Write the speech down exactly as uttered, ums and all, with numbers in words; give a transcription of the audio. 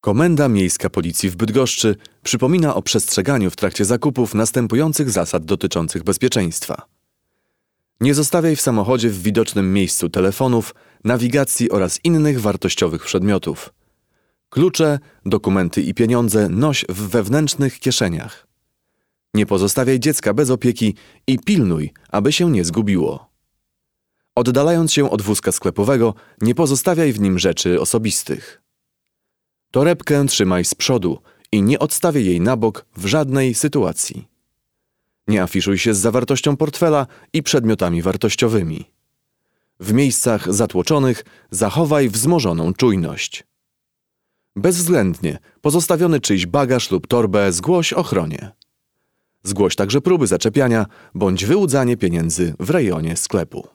Komenda Miejska Policji w Bydgoszczy przypomina o przestrzeganiu w trakcie zakupów następujących zasad dotyczących bezpieczeństwa. Nie zostawiaj w samochodzie w widocznym miejscu telefonów, nawigacji oraz innych wartościowych przedmiotów. Klucze, dokumenty i pieniądze noś w wewnętrznych kieszeniach. Nie pozostawiaj dziecka bez opieki i pilnuj, aby się nie zgubiło. Oddalając się od wózka sklepowego, nie pozostawiaj w nim rzeczy osobistych. Torebkę trzymaj z przodu i nie odstawiaj jej na bok w żadnej sytuacji. Nie afiszuj się z zawartością portfela i przedmiotami wartościowymi. W miejscach zatłoczonych zachowaj wzmożoną czujność. Bezwzględnie pozostawiony czyjś bagaż lub torbę zgłoś ochronie. Zgłoś także próby zaczepiania bądź wyłudzanie pieniędzy w rejonie sklepu.